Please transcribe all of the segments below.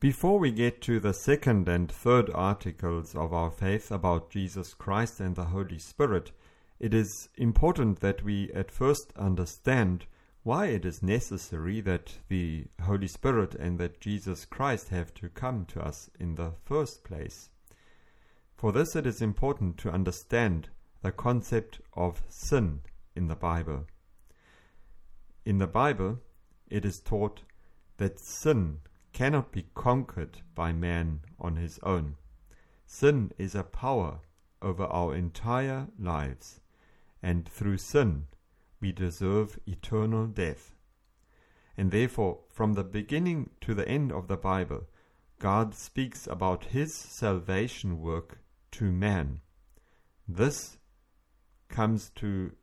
Before we get to the second and third articles of our faith about Jesus Christ and the Holy Spirit, it is important that we at first understand why it is necessary that the Holy Spirit and that Jesus Christ have to come to us in the first place. For this it is important to understand the concept of sin in the Bible. In the Bible, it is taught that sin cannot be conquered by man on his own. Sin is a power over our entire lives, and through sin we deserve eternal death. And therefore, from the beginning to the end of the Bible, God speaks about his salvation work to man. This comes to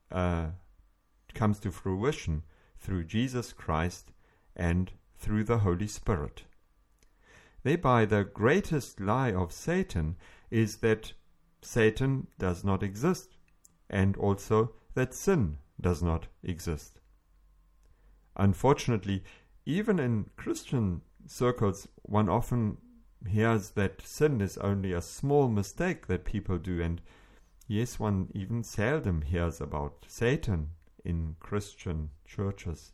fruition through Jesus Christ and through the Holy Spirit. Thereby the greatest lie of Satan is that Satan does not exist, and also that sin does not exist. Unfortunately, even in Christian circles, one often hears that sin is only a small mistake that people do, and yes, one even seldom hears about Satan in Christian churches.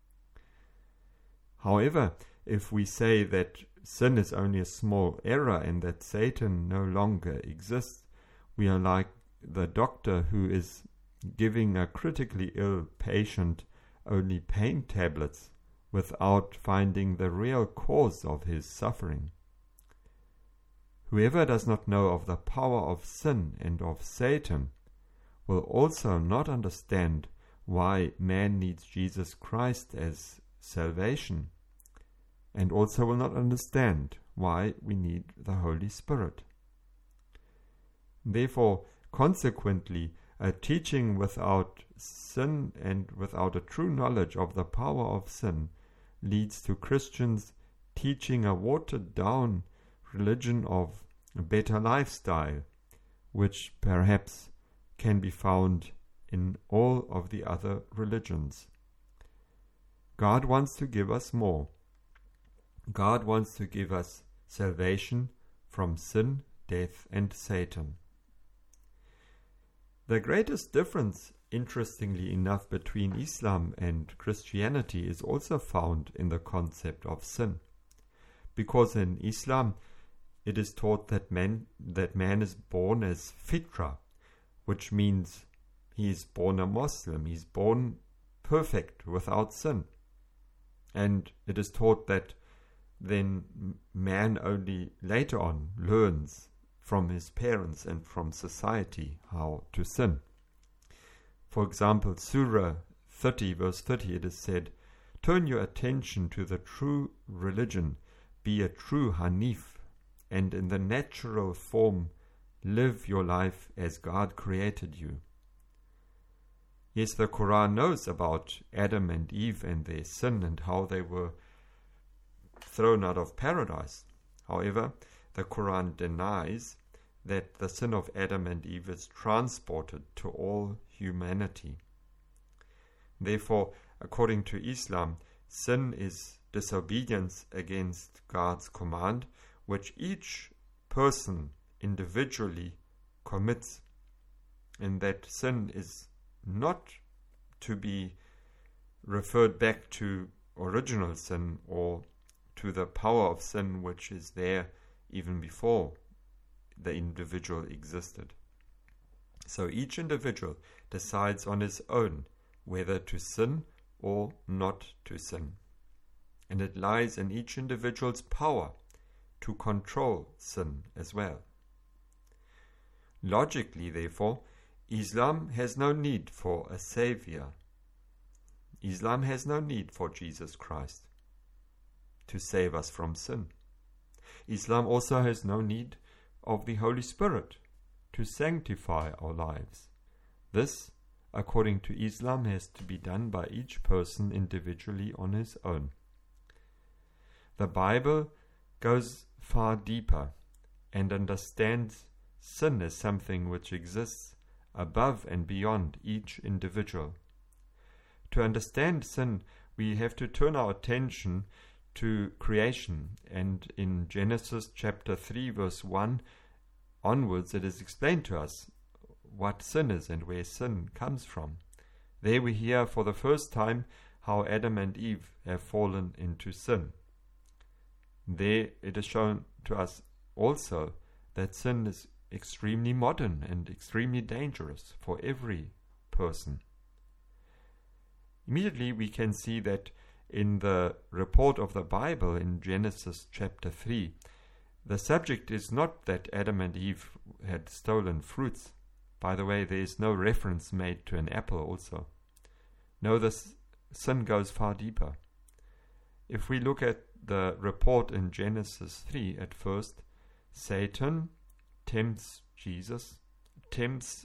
However, if we say that sin is only a small error and that Satan no longer exists, we are like the doctor who is giving a critically ill patient only pain tablets without finding the real cause of his suffering. Whoever does not know of the power of sin and of Satan will also not understand why man needs Jesus Christ as salvation, and also will not understand why we need the Holy Spirit. Therefore, consequently, a teaching without sin and without a true knowledge of the power of sin leads to Christians teaching a watered-down religion of a better lifestyle, which perhaps can be found in all of the other religions. God wants to give us more. God wants to give us salvation from sin, death, and Satan. The greatest difference, interestingly enough, between Islam and Christianity is also found in the concept of sin. Because in Islam, it is taught that man is born as fitra, which means he is born a Muslim, he is born perfect, without sin. And it is taught that then man only later on learns from his parents and from society how to sin. For example, Surah 30 verse 30, it is said, "Turn your attention to the true religion, be a true Hanif, and in the natural form live your life as God created you." Yes, the Quran knows about Adam and Eve and their sin and how they were thrown out of paradise. However, the Quran denies that the sin of Adam and Eve is transported to all humanity. Therefore, according to Islam, sin is disobedience against God's command, which each person individually commits, and that sin is not to be referred back to original sin or to the power of sin which is there even before the individual existed. So each individual decides on his own whether to sin or not to sin. And it lies in each individual's power to control sin as well. Logically, therefore, Islam has no need for a savior. Islam has no need for Jesus Christ to save us from sin. Islam also has no need of the Holy Spirit to sanctify our lives. This, according to Islam, has to be done by each person individually on his own. The Bible goes far deeper and understands sin as something which exists above and beyond each individual. To understand sin, we have to turn our attention to creation, and in Genesis chapter 3 verse 1 onwards it is explained to us what sin is and where sin comes from. There we hear for the first time how Adam and Eve have fallen into sin. There it is shown to us also that sin is extremely modern and extremely dangerous for every person. Immediately we can see that in the report of the Bible in Genesis chapter 3, the subject is not that Adam and Eve had stolen fruits. By the way, there is no reference made to an apple also. No, this sin goes far deeper. If we look at the report in Genesis 3 at first, Satan tempts Jesus, tempts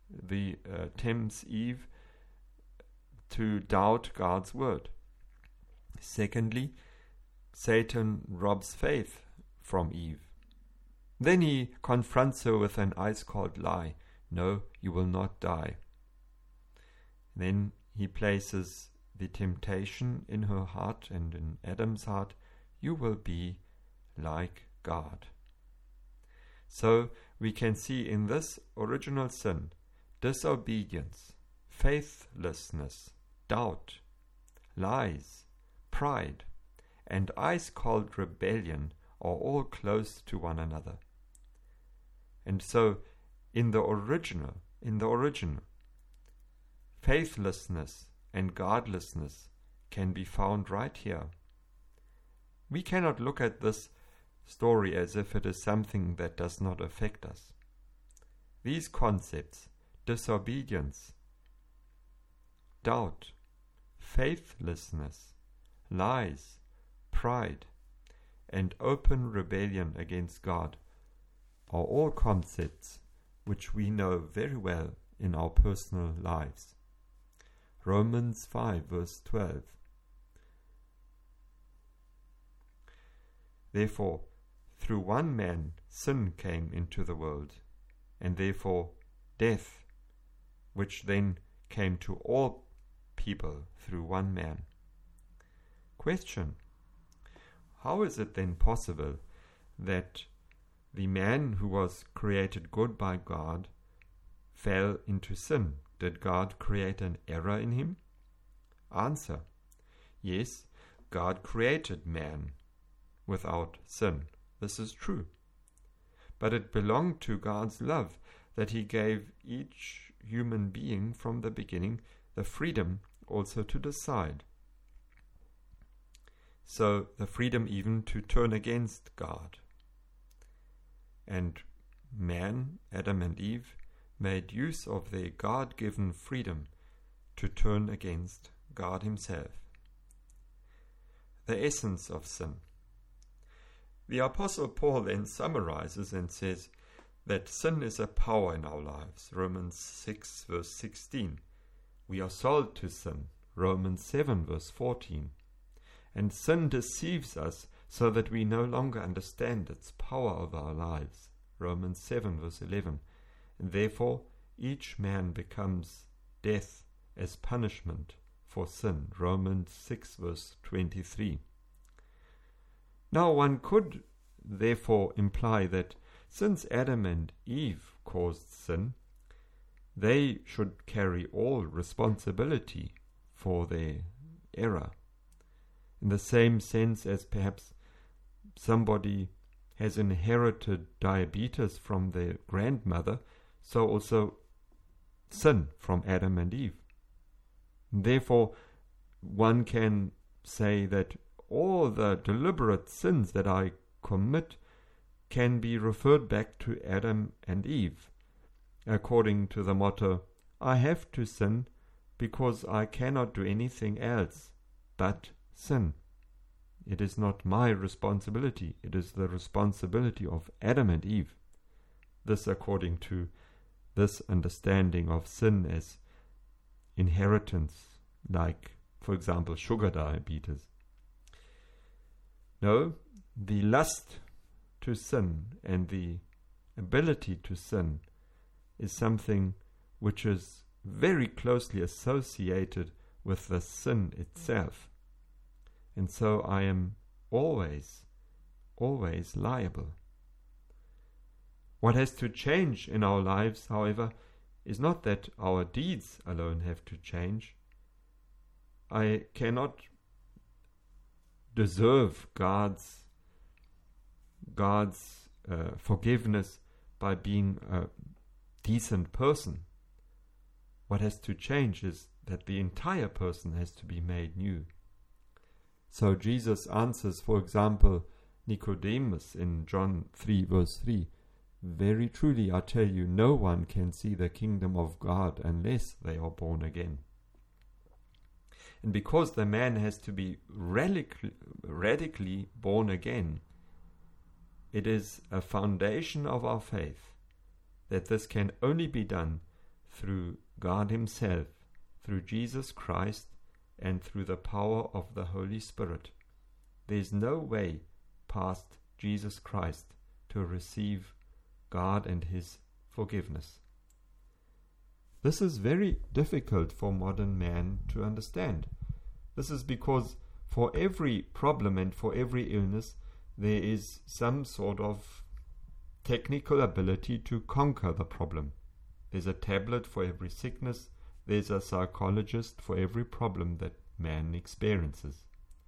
Eve to doubt God's word. Secondly, Satan robs faith from Eve. Then he confronts her with an ice-cold lie. No, you will not die. Then he places the temptation in her heart and in Adam's heart. You will be like God. So we can see in this original sin, disobedience, faithlessness, doubt, lies, pride, and ice-cold rebellion are all close to one another. And so in the original, faithlessness and godlessness can be found right here. We cannot look at this story as if it is something that does not affect us. These concepts, disobedience, doubt, faithlessness, lies, pride, and open rebellion against God, are all concepts which we know very well in our personal lives. Romans 5 verse 12. Therefore, through one man sin came into the world, and therefore death, which then came to all people through one man. Question: how is it then possible that the man who was created good by God fell into sin? Did God create an error in him? Answer: yes, God created man without sin. This is true. But it belonged to God's love that he gave each human being from the beginning the freedom also to decide. So the freedom even to turn against God. And man, Adam and Eve, made use of their God-given freedom to turn against God himself. The essence of sin. The Apostle Paul then summarizes and says that sin is a power in our lives. Romans 6 verse 16. We are sold to sin. Romans 7 verse 14. And sin deceives us so that we no longer understand its power over our lives. Romans 7 verse 11. And therefore each man becomes death as punishment for sin. Romans 6 verse 23. Now one could therefore imply that since Adam and Eve caused sin, they should carry all responsibility for their error. In the same sense as perhaps somebody has inherited diabetes from their grandmother, so also sin from Adam and Eve. Therefore, one can say that all the deliberate sins that I commit can be referred back to Adam and Eve, according to the motto, I have to sin because I cannot do anything else but sin. It is not my responsibility, it is the responsibility of Adam and Eve. This according to this understanding of sin as inheritance, like, for example, sugar diabetes. No, the lust to sin and the ability to sin is something which is very closely associated with the sin itself. And so I am always liable. What has to change in our lives, however, is not that our deeds alone have to change. I cannot deserve God's forgiveness by being a decent person. What has to change is that the entire person has to be made new. So Jesus answers, for example, Nicodemus in John 3 verse 3, "Very truly I tell you, no one can see the kingdom of God unless they are born again." And because the man has to be radically born again, it is a foundation of our faith that this can only be done through God Himself, through Jesus Christ, and through the power of the Holy Spirit. There is no way past Jesus Christ to receive God and His forgiveness. This is very difficult for modern man to understand. This is because for every problem and for every illness, there is some sort of technical ability to conquer the problem. There's a tablet for every sickness. There's a psychologist for every problem that man experiences.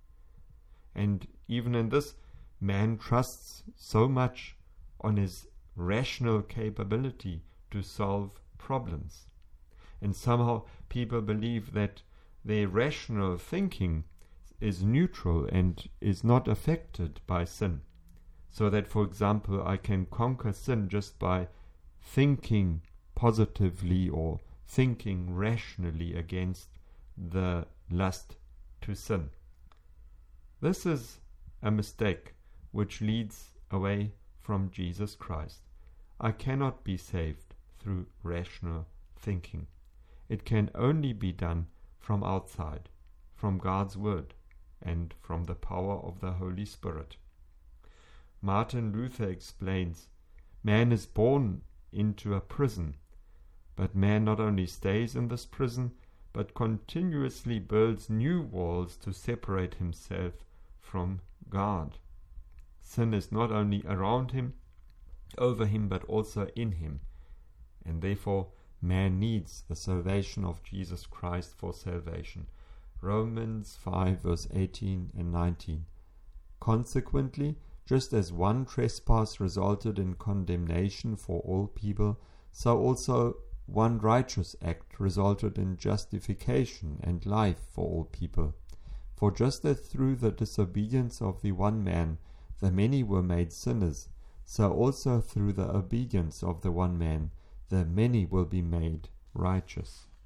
And even in this, man trusts so much on his rational capability to solve problems. And somehow people believe that their rational thinking is neutral and is not affected by sin. So that, for example, I can conquer sin just by thinking positively or thinking rationally against the lust to sin. This is a mistake which leads away from Jesus Christ. I cannot be saved through rational thinking. It can only be done from outside, from God's Word, and from the power of the Holy Spirit. Martin Luther explains, man is born into a prison, but man not only stays in this prison, but continuously builds new walls to separate himself from God. Sin is not only around him, over him, but also in him, and therefore man needs the salvation of Jesus Christ for salvation. Romans 5 verse 18 and 19. Consequently, just as one trespass resulted in condemnation for all people, so also one righteous act resulted in justification and life for all people. For just as through the disobedience of the one man the many were made sinners, so also through the obedience of the one man the many will be made righteous.